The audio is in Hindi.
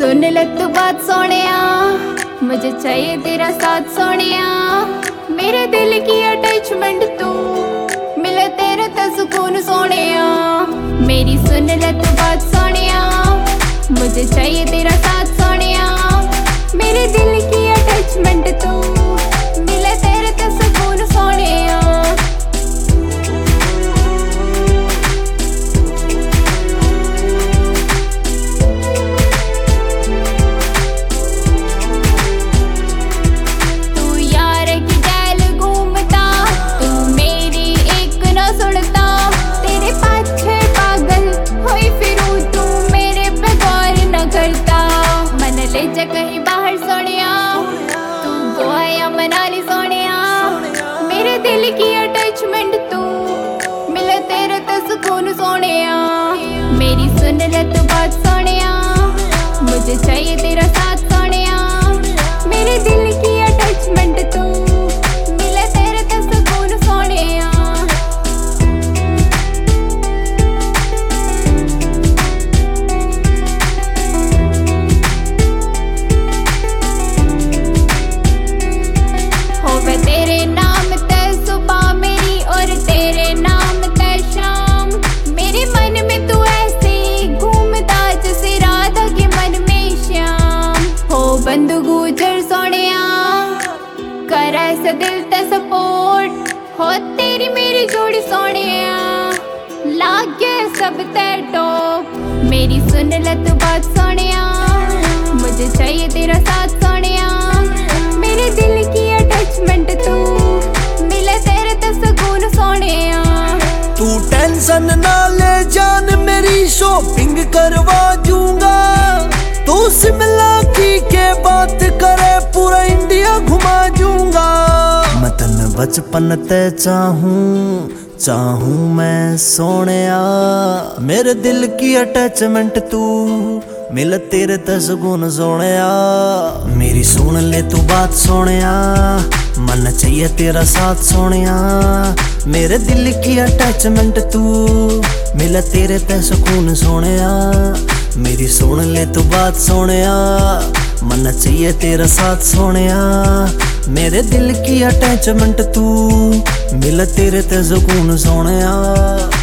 सुन ले तू बात सोनिया, मुझे चाहिए तेरा साथ सोनिया। मेरे दिल की अटैचमेंट तू, मिले तेरे तो सुकून सोनिया। मेरी सुन ले तू बात सोनिया, मुझे चाहिए तेरा साथ सोनिया। मेरे दिल की अटैचमेंट तू, मिले तेरे तो सुकून सोनिया। कहीं बाहर सोनिया, तू गोवा या मनाली सोनिया। मेरे दिल की अटैचमेंट तू, मिले तेरे तो सुकून सोनिया। मेरी सुन ले तू बात सोनिया, मुझे चाहिए तेरा साथ सोनिया। मेरे दिल की अटैचमेंट तू, मिले तेरे तो सुकून सोनिया। तेरे नाम तय सुबह मेरी और तेरे नाम तय शाम। मेरे मन में तू ऐसे ही घूमता जैसे राधा के मन में श्याम। हो बंधु गुजर सोनिया, कर ऐसा दिल ते सपोर्ट। हो तेरी मेरी जोड़ी सोनिया, लागे सब ते टॉप। मेरी सुन ले तू बात सोनिया, मुझे चाहिए तेरा साथ सोनिया। मेरे दिल की अटैचमेंट तू, मिले तेरे तो सुकून सोनिया। तू टेंशन ना ले जान, मेरी शॉपिंग करवा दूंगा। तू शिमला की के बात करे, पूरा इंडिया घुमा दूंगा। मैं तन्ने बचपन ते चाहूं मैं सोनिया। मेरे दिल की अटैचमेंट तू, मिले तेरे ते सुकून सोनिया। मेरी सुन ले तू बात सोनिया, मन चाहिए तेरा साथ सोनिया। मेरे दिल की अटैचमेंट तू, मिले तेरे ते सुकून सोनिया। मेरी सुन ले तू बात सोनिया, मन चाहिए तेरा साथ सोनिया। मेरे दिल की अटैचमेंट तू, मिले तेरे ते सुकून सोनिया।